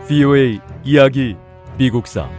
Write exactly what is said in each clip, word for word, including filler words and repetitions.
브이오에이 이야기 미국사.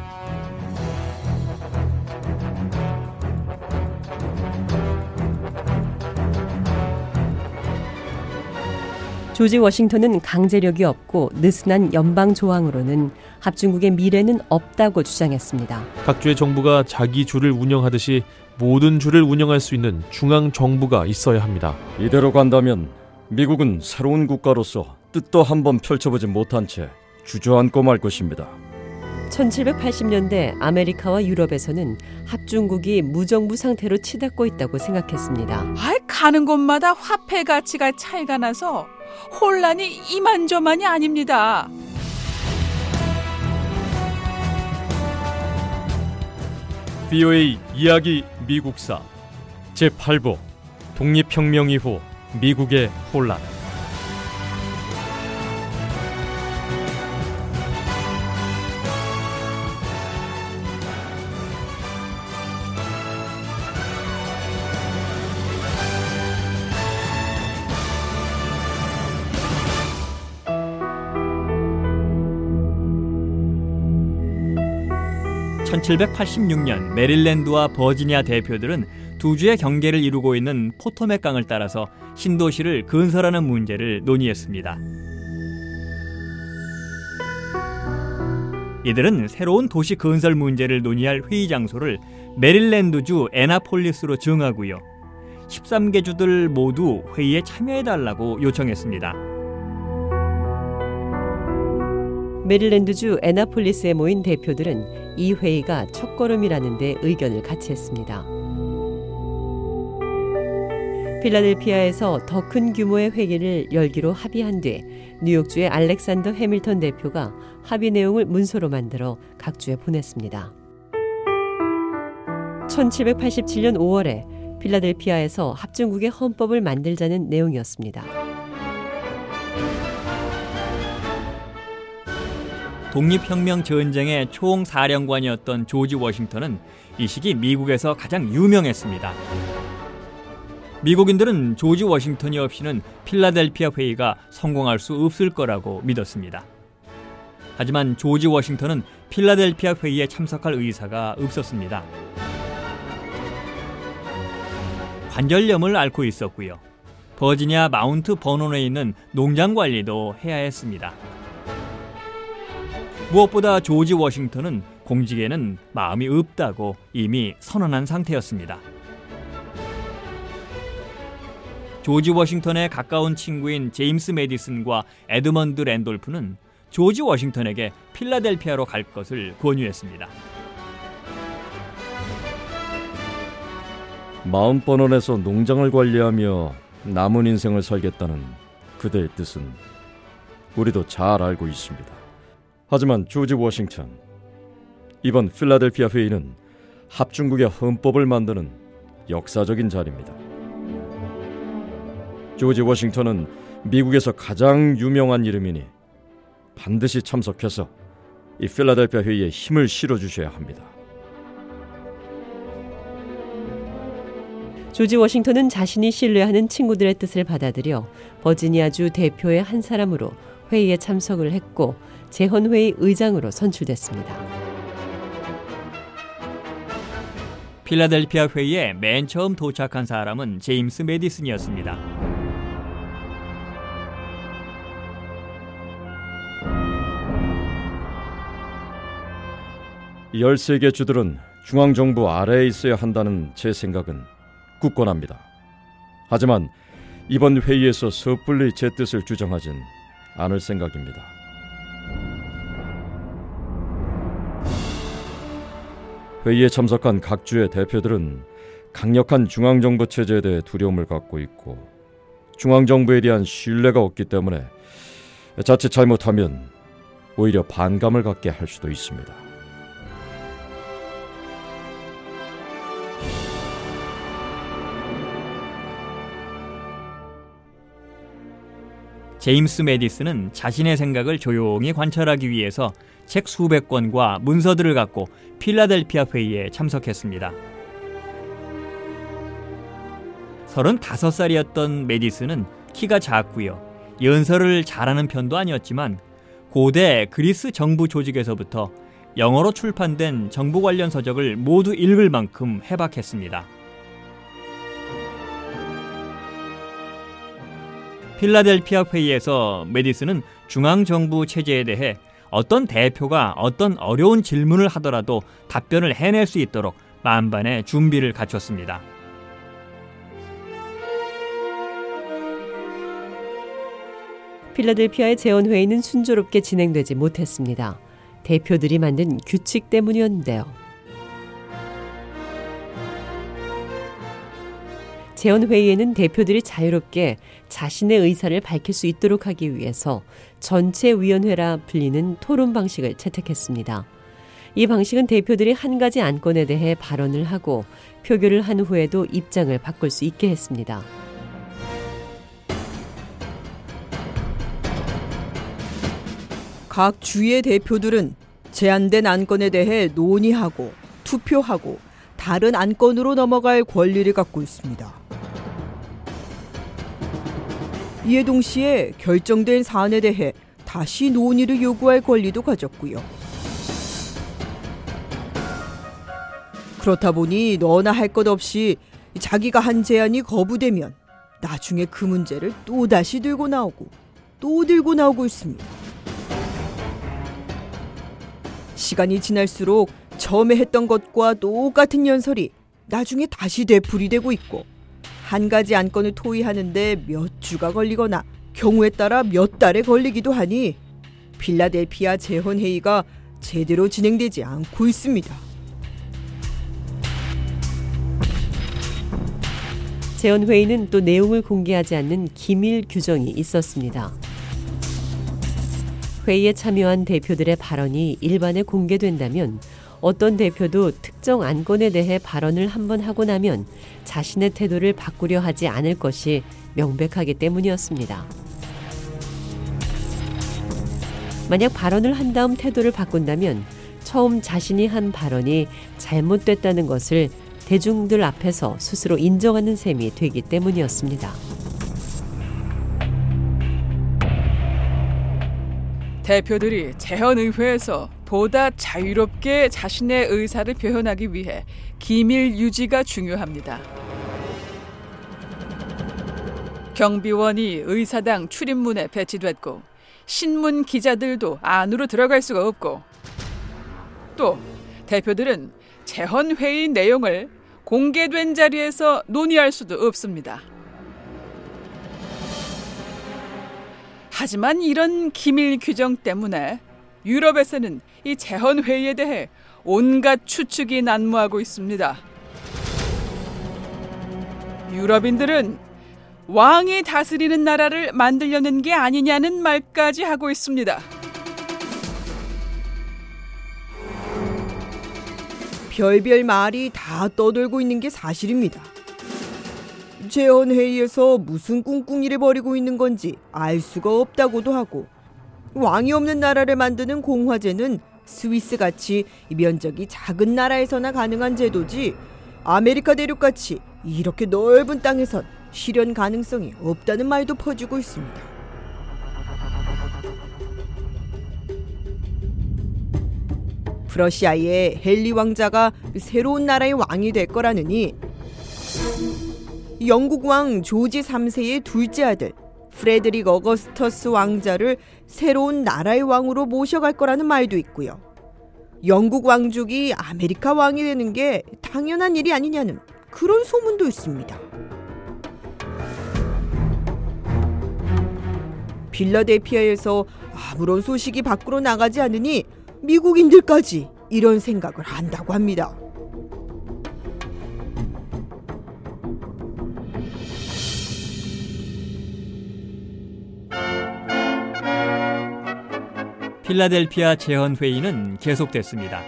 조지 워싱턴은 강제력이 없고 느슨한 연방 조항으로는 합중국의 미래는 없다고 주장했습니다. 각 주의 정부가 자기 주를 운영하듯이 모든 주를 운영할 수 있는 중앙 정부가 있어야 합니다. 이대로 간다면 미국은 새로운 국가로서 뜻도 한번 펼쳐보지 못한 채 주저앉고 말 것입니다. 천칠백팔십 년대 아메리카와 유럽에서는 합중국이 무정부 상태로 치닫고 있다고 생각했습니다. 아이, 가는 곳마다 화폐 가치가 차이가 나서 혼란이 이만저만이 아닙니다. 브이오에이 이야기 미국사 제팔 부 독립혁명 이후 미국의 혼란. 천칠백팔십육 년 메릴랜드와 버지니아 대표들은 두 주의 경계를 이루고 있는 포토맥 강을 따라서 신도시를 건설하는 문제를 논의했습니다. 이들은 새로운 도시 건설 문제를 논의할 회의 장소를 메릴랜드주 애나폴리스로 정하고요. 십삼 개 주들 모두 회의에 참여해달라고 요청했습니다. 메릴랜드주 애나폴리스에 모인 대표들은 이 회의가 첫걸음이라는 데 의견을 같이 했습니다. 필라델피아에서 더 큰 규모의 회의를 열기로 합의한 뒤 뉴욕주의 알렉산더 해밀턴 대표가 합의 내용을 문서로 만들어 각 주에 보냈습니다. 천칠백팔십칠 년 오월에 필라델피아에서 합중국의 헌법을 만들자는 내용이었습니다. 독립혁명 전쟁의 총사령관이었던 조지 워싱턴은 이 시기 미국에서 가장 유명했습니다. 미국인들은 조지 워싱턴이 없이는 필라델피아 회의가 성공할 수 없을 거라고 믿었습니다. 하지만 조지 워싱턴은 필라델피아 회의에 참석할 의사가 없었습니다. 관절염을 앓고 있었고요. 버지니아 마운트 버논에 있는 농장 관리도 해야 했습니다. 무엇보다 조지 워싱턴은 공직에는 마음이 없다고 이미 선언한 상태였습니다. 조지 워싱턴의 가까운 친구인 제임스 메디슨과 에드먼드 랜돌프는 조지 워싱턴에게 필라델피아로 갈 것을 권유했습니다. 마운트 버논에서 농장을 관리하며 남은 인생을 살겠다는 그대의 뜻은 우리도 잘 알고 있습니다. 하지만 조지 워싱턴, 이번 필라델피아 회의는 합중국의 헌법을 만드는 역사적인 자리입니다. 조지 워싱턴은 미국에서 가장 유명한 이름이니 반드시 참석해서 이 필라델피아 회의에 힘을 실어주셔야 합니다. 조지 워싱턴은 자신이 신뢰하는 친구들의 뜻을 받아들여 버지니아주 대표의 한 사람으로 회의에 참석을 했고 재헌회의 의장으로 선출됐습니다. 필라델피아 회의에 맨 처음 도착한 사람은 제임스 메디슨이었습니다. 열세 개 주들은 중앙정부 아래에 있어야 한다는 제 생각은 굳건합니다. 하지만 이번 회의에서 섣불리 제 뜻을 주장하진 않을 생각입니다. 회의에 참석한 각 주의 대표들은 강력한 중앙정부 체제에 대해 두려움을 갖고 있고 중앙정부에 대한 신뢰가 없기 때문에 자칫 잘못하면 오히려 반감을 갖게 할 수도 있습니다. 제임스 메디슨은 자신의 생각을 조용히 관찰하기 위해서 책 수백 권과 문서들을 갖고 필라델피아 회의에 참석했습니다. 서른다섯 살이었던 메디슨은 키가 작고요. 연설을 잘하는 편도 아니었지만 고대 그리스 정부 조직에서부터 영어로 출판된 정부 관련 서적을 모두 읽을 만큼 해박했습니다. 필라델피아 회의에서 메디슨은 중앙정부 체제에 대해 어떤 대표가 어떤 어려운 질문을 하더라도 답변을 해낼 수 있도록 만반의 준비를 갖췄습니다. 필라델피아의 재헌회의는 순조롭게 진행되지 못했습니다. 대표들이 만든 규칙 때문이었는데요. 재헌회의에는 대표들이 자유롭게 자신의 의사를 밝힐 수 있도록 하기 위해서 전체위원회라 불리는 토론 방식을 채택했습니다. 이 방식은 대표들이 한 가지 안건에 대해 발언을 하고 표결을 한 후에도 입장을 바꿀 수 있게 했습니다. 각 주의 대표들은 제한된 안건에 대해 논의하고 투표하고 다른 안건으로 넘어갈 권리를 갖고 있습니다. 이에 동시에 결정된 사안에 대해 다시 논의를 요구할 권리도 가졌고요. 그렇다 보니 너나 할 것 없이 자기가 한 제안이 거부되면 나중에 그 문제를 또다시 들고 나오고 또 들고 나오고 있습니다. 시간이 지날수록 처음에 했던 것과 똑같은 연설이 나중에 다시 되풀이되고 있고 한 가지 안건을 토의하는데 몇 주가 걸리거나 경우에 따라 몇 달에 걸리기도 하니 필라델피아 재헌회의가 제대로 진행되지 않고 있습니다. 재헌회의는 또 내용을 공개하지 않는 기밀 규정이 있었습니다. 회의에 참여한 대표들의 발언이 일반에 공개된다면 어떤 대표도 특정 안건에 대해 발언을 한번 하고 나면 자신의 태도를 바꾸려 하지 않을 것이 명백하기 때문이었습니다. 만약 발언을 한 다음 태도를 바꾼다면 처음 자신이 한 발언이 잘못됐다는 것을 대중들 앞에서 스스로 인정하는 셈이 되기 때문이었습니다. 대표들이 재헌의회에서 보다 자유롭게 자신의 의사를 표현하기 위해 기밀 유지가 중요합니다. 경비원이 의사당 출입문에 배치됐고 신문 기자들도 안으로 들어갈 수가 없고 또 대표들은 재헌회의 내용을 공개된 자리에서 논의할 수도 없습니다. 하지만 이런 기밀 규정 때문에 유럽에서는 이 재헌회의에 대해 온갖 추측이 난무하고 있습니다. 유럽인들은 왕이 다스리는 나라를 만들려는 게 아니냐는 말까지 하고 있습니다. 별별 말이 다 떠돌고 있는 게 사실입니다. 재헌회의에서 무슨 꿍꿍이를 벌이고 있는 건지 알 수가 없다고도 하고 왕이 없는 나라를 만드는 공화제는 스위스같이 면적이 작은 나라에서나 가능한 제도지 아메리카 대륙같이 이렇게 넓은 땅에선 실현 가능성이 없다는 말도 퍼지고 있습니다. 프러시아의 헨리 왕자가 새로운 나라의 왕이 될 거라느니 영국 왕 조지 삼 세의 둘째 아들 프레드릭 어거스터스 왕자를 새로운 나라의 왕으로 모셔갈 거라는 말도 있고요. 영국 왕족이 아메리카 왕이 되는 게 당연한 일이 아니냐는 그런 소문도 있습니다. 필라델피아에서 아무런 소식이 밖으로 나가지 않으니 미국인들까지 이런 생각을 한다고 합니다. 필라델피아 재헌회의는 계속됐습니다.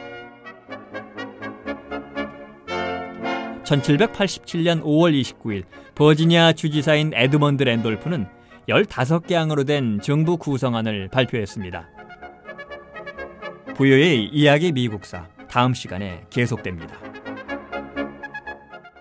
천칠백팔십칠 년 오월 이십구일 버지니아 주지사인 에드먼드 랜돌프는 열다섯 개 항으로 된 정부 구성안을 발표했습니다. 부여의 이야기 미국사 다음 시간에 계속됩니다.